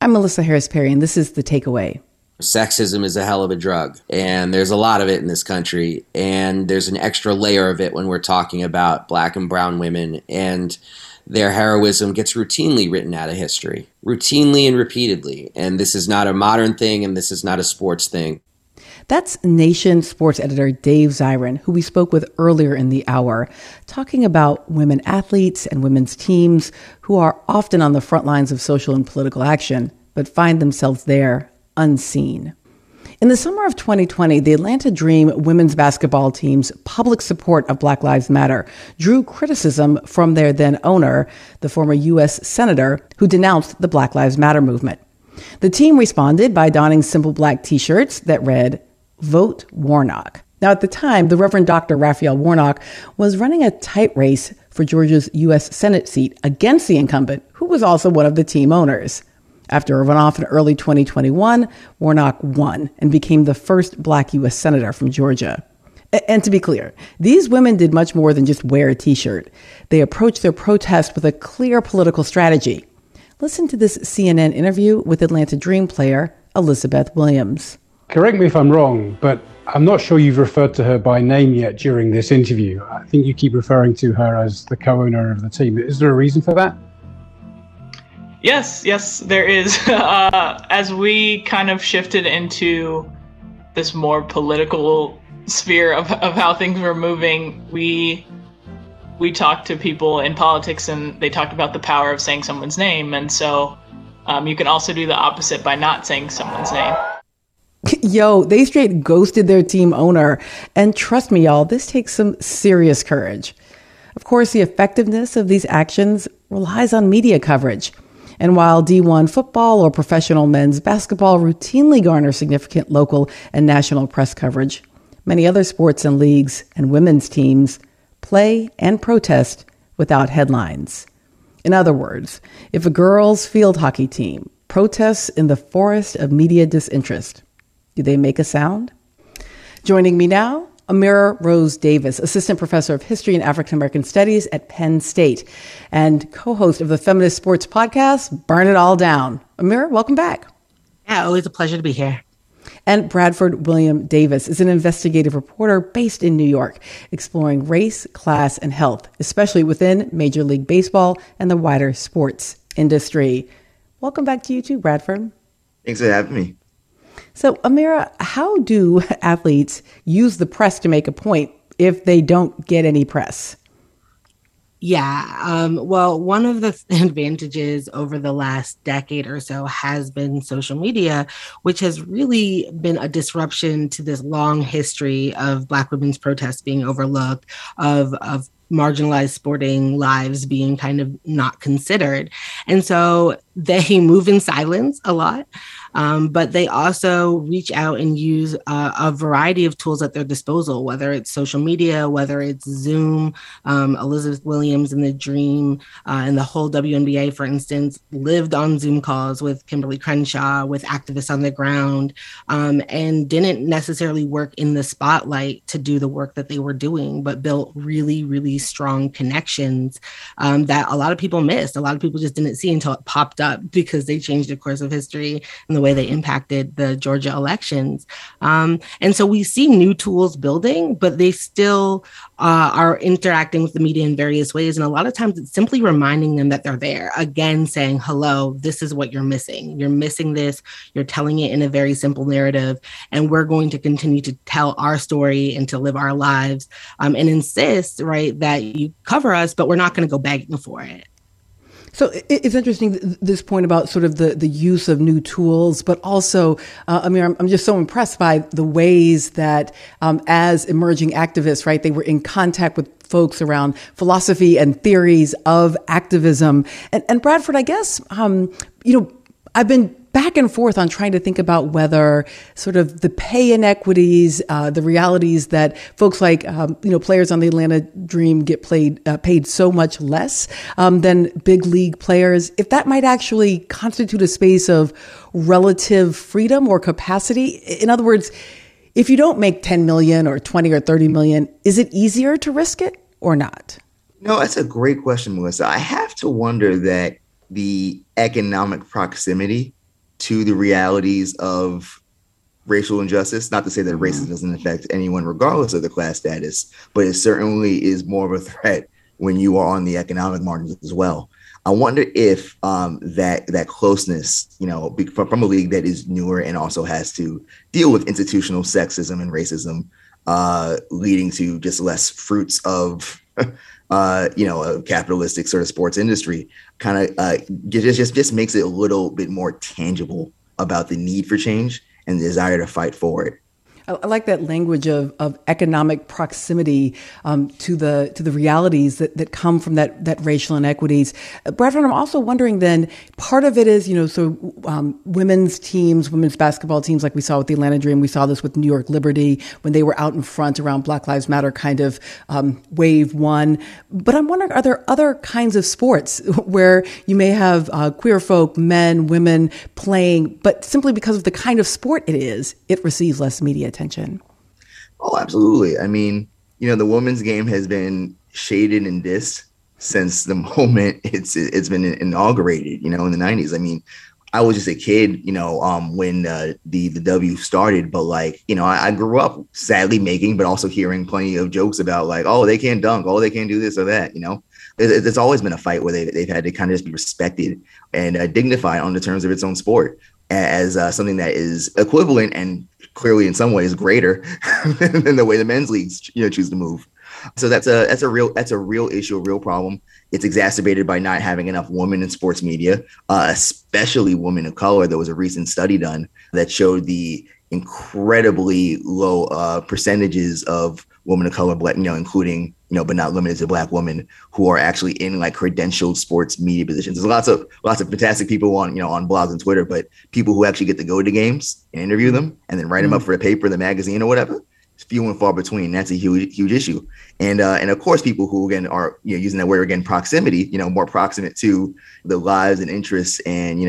I'm Melissa Harris Perry, and this is The Takeaway. Sexism is a hell of a drug, and there's a lot of it in this country, and there's an extra layer of it when we're talking about Black and brown women, and their heroism gets routinely written out of history, routinely and repeatedly, and this is not a modern thing, and this is not a sports thing. That's Nation sports editor Dave Zirin, who we spoke with earlier in the hour, talking about women athletes and women's teams who are often on the front lines of social and political action, but find themselves there unseen. In the summer of 2020, the Atlanta Dream women's basketball team's public support of Black Lives Matter drew criticism from their then owner, the former U.S. Senator, who denounced the Black Lives Matter movement. The team responded by donning simple black T-shirts that read, "Vote Warnock." Now, at the time, the Reverend Dr. Raphael Warnock was running a tight race for Georgia's U.S. Senate seat against the incumbent, who was also one of the team owners. After a runoff in early 2021, Warnock won and became the first Black U.S. Senator from Georgia. And to be clear, these women did much more than just wear a T-shirt. They approached their protest with a clear political strategy. Listen to this CNN interview with Atlanta Dream player Elizabeth Williams. Correct me if I'm wrong, but I'm not sure you've referred to her by name yet during this interview. I think you keep referring to her as the co-owner of the team. Is there a reason for that? Yes, there is. As we kind of shifted into this more political sphere of how things were moving, we talked to people in politics, and they talked about the power of saying someone's name. And so you can also do the opposite by not saying someone's name. Yo, they straight ghosted their team owner. And trust me, y'all, this takes some serious courage. Of course, the effectiveness of these actions relies on media coverage. And while D1 football or professional men's basketball routinely garner significant local and national press coverage, many other sports and leagues and women's teams play and protest without headlines. In other words, if a girls' field hockey team protests in the forest of media disinterest, do they make a sound? Joining me now, Ameera Rose Davis, assistant professor of history and African American studies at Penn State and co-host of the feminist sports podcast, Burn It All Down. Ameera, welcome back. Yeah, always a pleasure to be here. And Bradford William Davis is an investigative reporter based in New York, exploring race, class, and health, especially within Major League Baseball and the wider sports industry. Welcome back to you too, Bradford. Thanks for having me. So, Ameera, how do athletes use the press to make a point if they don't get any press? Yeah, well, one of the advantages over the last decade or so has been social media, which has really been a disruption to this long history of Black women's protests being overlooked, of marginalized sporting lives being kind of not considered. And so they move in silence a lot. But they also reach out and use a variety of tools at their disposal, whether it's social media, whether it's Zoom. Elizabeth Williams and the Dream and the whole WNBA, for instance, lived on Zoom calls with Kimberly Crenshaw, with activists on the ground, and didn't necessarily work in the spotlight to do the work that they were doing, but built really, really strong connections that a lot of people missed. A lot of people just didn't see until it popped up because they changed the course of history and the way they impacted the Georgia elections. And so we see new tools building, but they still are interacting with the media in various ways. And a lot of times it's simply reminding them that they're there. Again, saying, hello, this is what you're missing. You're missing this. You're telling it in a very simple narrative. And we're going to continue to tell our story and to live our lives and insist, right, that you cover us, but we're not going to go begging for it. So it's interesting, this point about sort of the use of new tools, but also, I'm just so impressed by the ways that as emerging activists, right, they were in contact with folks around philosophy and theories of activism. And Bradford, I guess, I've been back and forth on trying to think about whether sort of the pay inequities, the realities that folks like, players on the Atlanta Dream get paid so much less than big league players, if that might actually constitute a space of relative freedom or capacity. In other words, if you don't make 10 million or 20 or 30 million, is it easier to risk it or not? No, that's a great question, Melissa. I have to wonder that the economic proximity to the realities of racial injustice. Not to say that racism doesn't affect anyone regardless of their class status, but it certainly is more of a threat when you are on the economic margins as well. I wonder if that closeness, from a league that is newer and also has to deal with institutional sexism and racism, leading to just less fruits of, a capitalistic sort of sports industry, kind of just makes it a little bit more tangible about the need for change and the desire to fight for it. I like that language of economic proximity to the realities that come from that racial inequities. Bradford, I'm also wondering then, part of it is, women's teams, women's basketball teams, like we saw with the Atlanta Dream, we saw this with New York Liberty when they were out in front around Black Lives Matter kind of wave one. But I'm wondering, are there other kinds of sports where you may have queer folk, men, women playing, but simply because of the kind of sport it is, it receives less media attention? Oh, absolutely. I mean, the women's game has been shaded and dissed since the moment it's been inaugurated, in the 90s. I mean, I was just a kid, when the W started, but I grew up sadly making, but also hearing plenty of jokes about oh, they can't dunk, oh, they can't do this or that, There's always been a fight where they've had to kind of just be respected and dignified on the terms of its own sport as something that is equivalent and clearly in some ways greater than the way the men's leagues choose to move. So that's a real issue, a real problem. It's exacerbated by not having enough women in sports media, especially women of color. There was a recent study done that showed the incredibly low percentages of women of color, Black, including, but not limited to Black women who are actually in credentialed sports media positions. There's lots of fantastic people on blogs and Twitter, but people who actually get to go to games and interview them and then write them up for a paper, the magazine or whatever, it's few and far between. That's a huge issue. And of course, people who again are using that word again, proximity, more proximate to the lives and interests and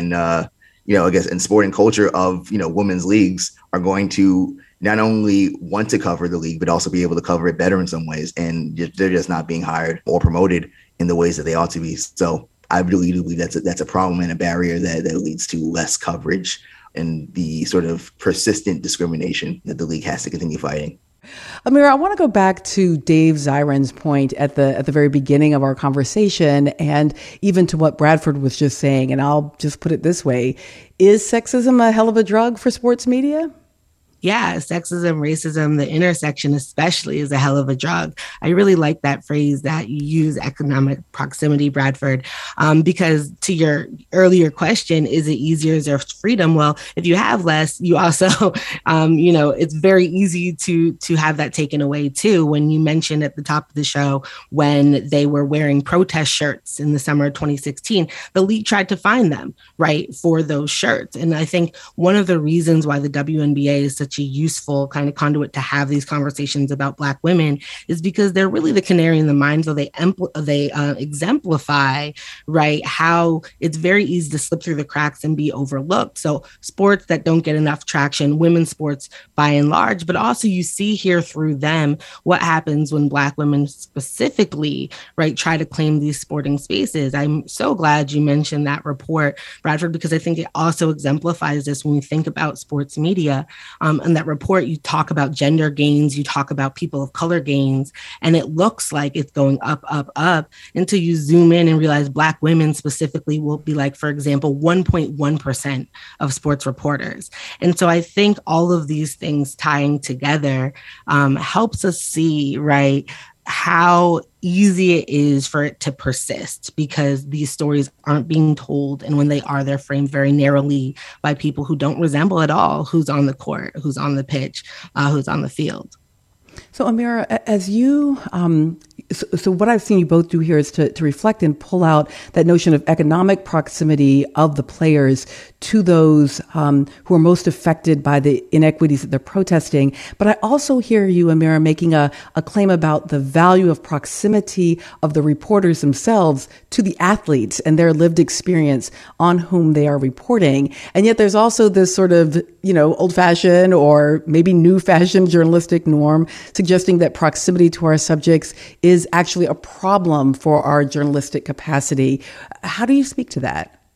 I guess in sporting culture of women's leagues are going to not only want to cover the league, but also be able to cover it better in some ways. And they're just not being hired or promoted in the ways that they ought to be. So I really do believe that's a problem and a barrier that leads to less coverage and the sort of persistent discrimination that the league has to continue fighting. Amira, I want to go back to Dave Zirin's point at the very beginning of our conversation, and even to what Bradford was just saying. And I'll just put it this way. Is sexism a hell of a drug for sports media? Yeah, sexism, racism, the intersection especially is a hell of a drug. I really like that phrase that you use, economic proximity, Bradford, because to your earlier question, is it easier? Is there freedom? Well, if you have less, you also, it's very easy to have that taken away too. When you mentioned at the top of the show, when they were wearing protest shirts in the summer of 2016, the league tried to find them, right, for those shirts. And I think one of the reasons why the WNBA is such a useful kind of conduit to have these conversations about Black women is because they're really the canary in the mine. So they exemplify, right, how it's very easy to slip through the cracks and be overlooked. So sports that don't get enough traction, women's sports by and large, but also you see here through them what happens when Black women specifically, right, try to claim these sporting spaces. I'm so glad you mentioned that report, Bradford, because I think it also exemplifies this when we think about sports media. In that report, you talk about gender gains, you talk about people of color gains, and it looks like it's going up, up, up until you zoom in and realize Black women specifically will be for example, 1.1% of sports reporters. And so I think all of these things tying together helps us see, right, how easy it is for it to persist because these stories aren't being told. And when they are, they're framed very narrowly by people who don't resemble at all who's on the court, who's on the pitch, who's on the field. So Amira, as you, so what I've seen you both do here is to reflect and pull out that notion of economic proximity of the players to those who are most affected by the inequities that they're protesting. But I also hear you, Amira, making a claim about the value of proximity of the reporters themselves to the athletes and their lived experience on whom they are reporting. And yet there's also this sort of, old-fashioned or maybe new-fashioned journalistic norm suggesting that proximity to our subjects is actually a problem for our journalistic capacity. How do you speak to that?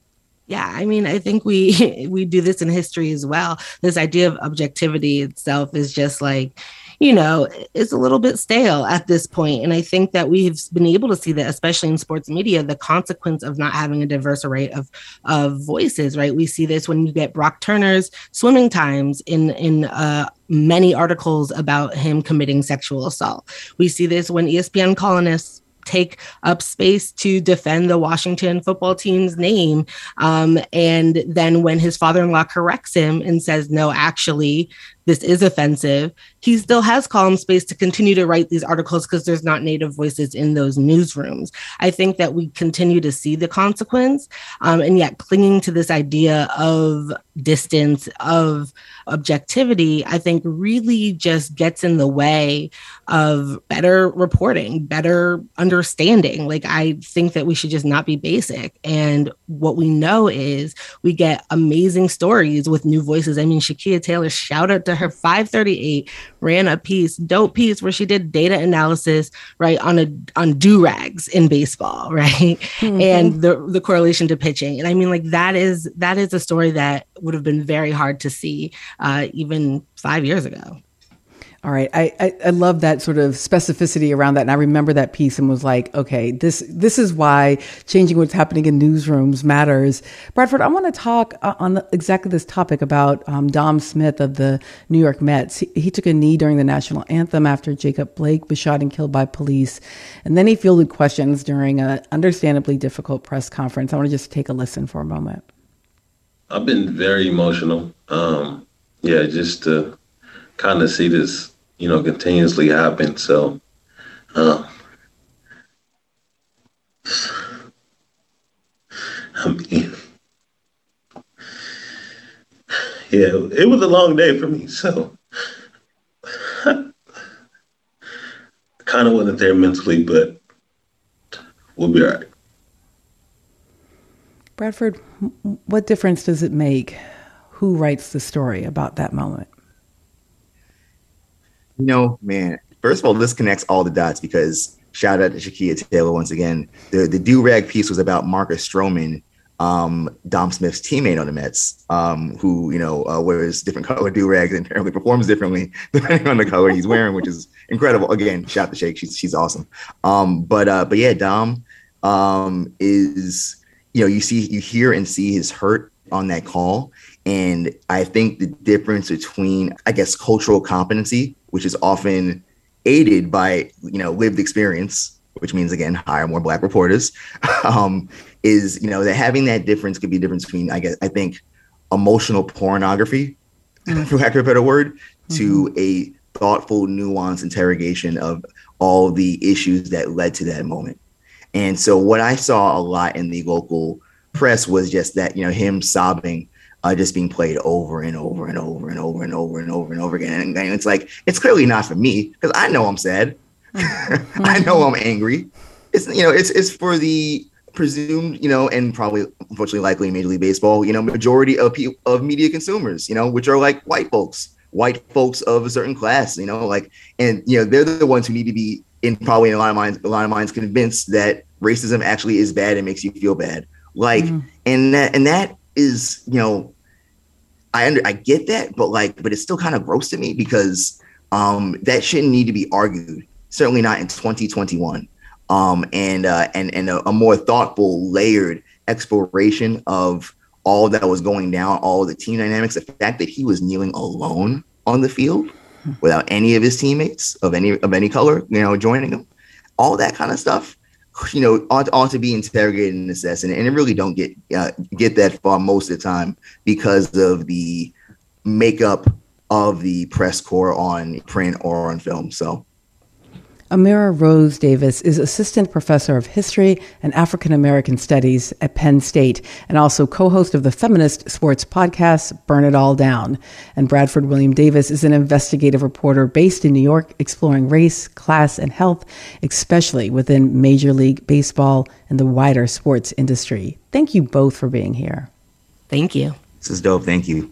Yeah, I mean, I think we we do this in history as well. This idea of objectivity itself is just like, it's a little bit stale at this point. And I think that we've been able to see that, especially in sports media, the consequence of not having a diverse array of voices, right? We see this when you get Brock Turner's swimming times in many articles about him committing sexual assault. We see this when ESPN columnists take up space to defend the Washington football team's name. And then when his father-in-law corrects him and says, no, actually, this is offensive, he still has column space to continue to write these articles because there's not Native voices in those newsrooms. I think that we continue to see the consequence, and yet clinging to this idea of distance, of objectivity, I think really just gets in the way of better reporting, better understanding. Like, I think that we should just not be basic. And what we know is we get amazing stories with new voices. I mean, Shakia Taylor, shout out to her, 538 ran a dope piece where she did data analysis, right, on do-rags in baseball, right? Mm-hmm. And the correlation to pitching. And I mean, like, that is a story that would have been very hard to see even 5 years ago. All right. I love that sort of specificity around that. And I remember that piece and was like, okay, this is why changing what's happening in newsrooms matters. Bradford, I want to talk on exactly this topic about Dom Smith of the New York Mets. He took a knee during the national anthem after Jacob Blake was shot and killed by police. And then he fielded questions during an understandably difficult press conference. I want to just take a listen for a moment. I've been very emotional. Just to kind of see this, continuously happen. So, I mean, it was a long day for me. So, I kind of wasn't there mentally, but we'll be all right. Bradford, what difference does it make who writes the story about that moment? Man, first of all, this connects all the dots because shout out to Shakia Taylor once again. The do-rag piece was about Marcus Stroman, Dom Smith's teammate on the Mets, who, wears different color do-rags and apparently performs differently depending on the color he's wearing, which is incredible. Again, shout to Shake. She's awesome. But yeah, Dom is, you hear and see his hurt on that call. And I think the difference between, I guess, cultural competency, which is often aided by, lived experience, which means, again, hire more Black reporters, is, that having that difference could be a difference between, I think, emotional pornography, for lack of a better word, to a thoughtful, nuanced interrogation of all the issues that led to that moment. And so what I saw a lot in the local press was just that, him sobbing, just being played over and over and over and over and over and over and over again. And it's like, it's clearly not for me because I know I'm sad. I know I'm angry. It's, it's for the presumed, and probably unfortunately likely Major League Baseball, majority of media consumers, which are like white folks of a certain class, and they're the ones who need to be in a lot of minds convinced that racism actually is bad and makes you feel bad. And that is, I get that, but it's still kind of gross to me because that shouldn't need to be argued. Certainly not in 2021. And a more thoughtful, layered exploration of all that was going down, all the team dynamics, the fact that he was kneeling alone on the field without any of his teammates of any color, joining him, all that kind of stuff. Ought to be interrogated and assessed, and it really don't get that far most of the time because of the makeup of the press corps on print or on film. So, Amira Rose Davis is Assistant Professor of History and African American Studies at Penn State and also co-host of the feminist sports podcast, Burn It All Down. And Bradford William Davis is an investigative reporter based in New York, exploring race, class, and health, especially within Major League Baseball and the wider sports industry. Thank you both for being here. Thank you. This is dope. Thank you.